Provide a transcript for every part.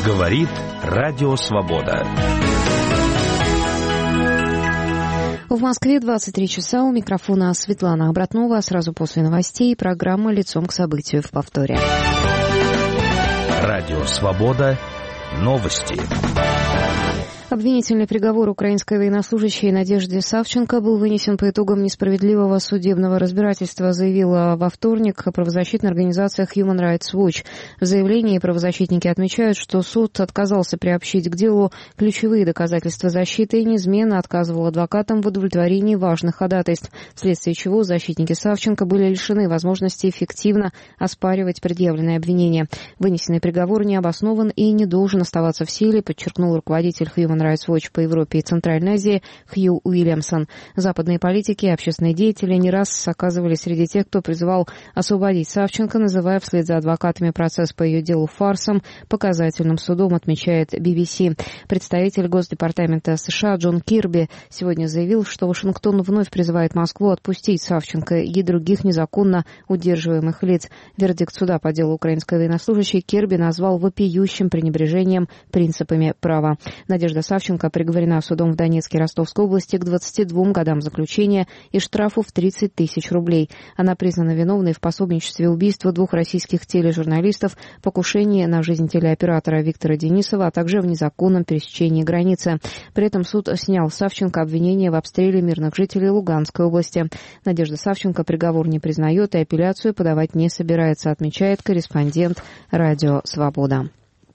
Говорит Радио Свобода. В Москве 23 часа. У микрофона Светлана Обратнова. Сразу после новостей программа «Лицом к событию» в повторе. Радио Свобода. Новости. Обвинительный приговор украинской военнослужащей Надежде Савченко был вынесен по итогам несправедливого судебного разбирательства, заявила во вторник правозащитная организация Human Rights Watch. В заявлении правозащитники отмечают, что суд отказался приобщить к делу ключевые доказательства защиты и неизменно отказывал адвокатам в удовлетворении важных ходатайств, вследствие чего защитники Савченко были лишены возможности эффективно оспаривать предъявленные обвинения. Вынесенный приговор не обоснован и не должен оставаться в силе, подчеркнул руководитель Human Rights Watch по Европе и Центральной Азии Хью Уильямсон. Западные политики и общественные деятели не раз оказывались среди тех, кто призывал освободить Савченко, называя вслед за адвокатами процесс по ее делу фарсом, показательным судом, отмечает BBC. Представитель Госдепартамента США Джон Кирби сегодня заявил, что Вашингтон вновь призывает Москву отпустить Савченко и других незаконно удерживаемых лиц. Вердикт суда по делу украинской военнослужащей Кирби назвал вопиющим пренебрежением принципами права. Надежда Савченко приговорена судом в Донецкой и Ростовской области к 22 годам заключения и штрафу в 30 тысяч рублей. Она признана виновной в пособничестве убийству двух российских тележурналистов, покушении на жизнь телеоператора Виктора Денисова, а также в незаконном пересечении границы. При этом суд снял с Савченко обвинение в обстреле мирных жителей Луганской области. Надежда Савченко приговор не признает и апелляцию подавать не собирается, отмечает корреспондент «Радио Свобода».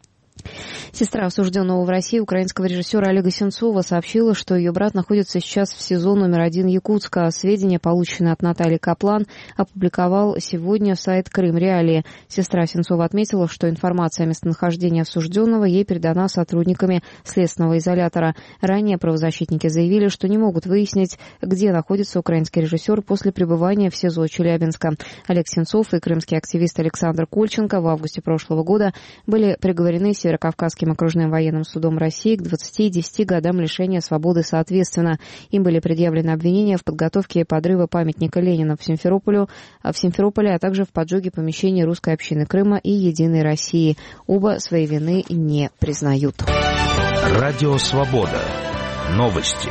Сестра осужденного в России украинского режиссера Олега Сенцова сообщила, что ее брат находится сейчас в СИЗО номер 1 Якутска. Сведения, полученные от Натальи Каплан, опубликовал сегодня сайт Крым Реалии. Сестра Сенцова отметила, что информация о местонахождении осужденного ей передана сотрудниками следственного изолятора. Ранее правозащитники заявили, что не могут выяснить, где находится украинский режиссер после пребывания в СИЗО Челябинска. Олег Сенцов и крымский активист Александр Кольченко в августе прошлого года были приговорены Северокавказским окружным военным судом России к 20 и 10 годам лишения свободы соответственно. Им были предъявлены обвинения в подготовке подрыва памятника Ленина в Симферополе, а также в поджоге помещений русской общины Крыма и Единой России. Оба своей вины не признают. Радио Свобода. Новости.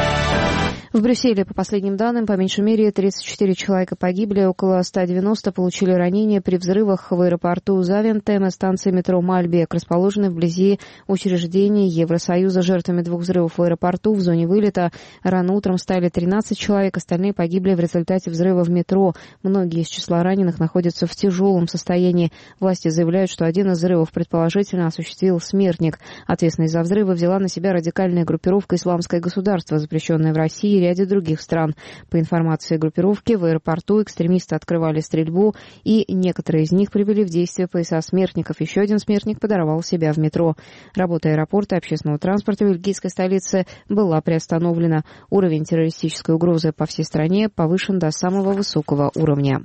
В Брюсселе, по последним данным, по меньшей мере 34 человека погибли, около 190 получили ранения при взрывах в аэропорту Завентем и станции метро Мальбек, расположенной вблизи учреждений Евросоюза. Жертвами двух взрывов в аэропорту в зоне вылета рано утром стали 13 человек, остальные погибли в результате взрыва в метро. Многие из числа раненых находятся в тяжелом состоянии. Власти заявляют, что один из взрывов предположительно осуществил смертник. Ответственность за взрывы взяла на себя радикальная группировка «Исламское государство», запрещенная в России и ряде других стран. По информации группировки, в аэропорту экстремисты открывали стрельбу, и некоторые из них привели в действие пояса смертников. Еще один смертник подорвал себя в метро. Работа аэропорта и общественного транспорта в бельгийской столице была приостановлена. Уровень террористической угрозы по всей стране повышен до самого высокого уровня.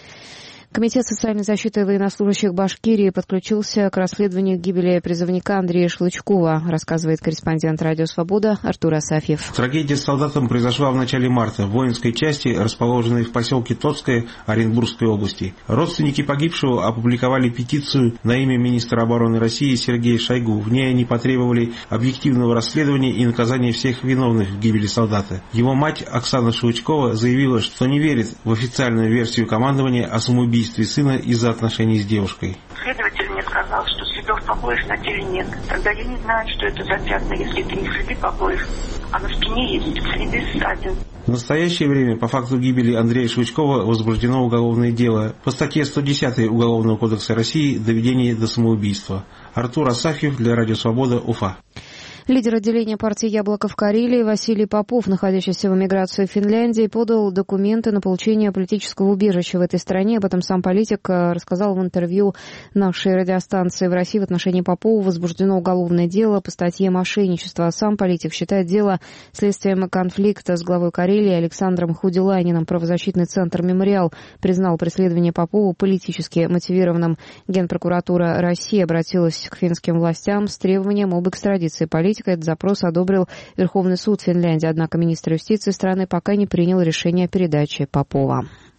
Комитет социальной защиты военнослужащих Башкирии подключился к расследованию гибели призывника Андрея Шлычкова, рассказывает корреспондент «Радио Свобода» Артур Асафьев. Трагедия с солдатом произошла в начале марта в воинской части, расположенной в поселке Тоцкое Оренбургской области. Родственники погибшего опубликовали петицию на имя министра обороны России Сергея Шойгу. В ней они потребовали объективного расследования и наказания всех виновных в гибели солдата. Его мать Оксана Шлычкова заявила, что не верит в официальную версию командования о самоубийстве сына из-за отношений с девушкой. Следователь мне сказал, что следов побоев на теле нет. Тогда я не знаю, что это за пятна, если это не следы побоев, а на спине есть следы ссадин. В настоящее время по факту гибели Андрея Шлычкова возбуждено уголовное дело по статье 110 Уголовного кодекса России «Доведение до самоубийства». Артур Асафьев для Радио Свобода, Уфа. Лидер отделения партии «Яблоко» в Карелии Василий Попов, находящийся в эмиграции в Финляндии, подал документы на получение политического убежища в этой стране. Об этом сам политик рассказал в интервью нашей радиостанции. В России в отношении Попова возбуждено уголовное дело по статье «Мошенничество». А сам политик считает дело следствием конфликта с главой Карелии Александром Худилайниным. Правозащитный центр «Мемориал» признал преследование Попова политически мотивированным. Генпрокуратура России обратилась к финским властям с требованием об экстрадиции политика. Этот запрос одобрил Верховный суд Финляндии, однако министр юстиции страны пока не принял решение о передаче Попова.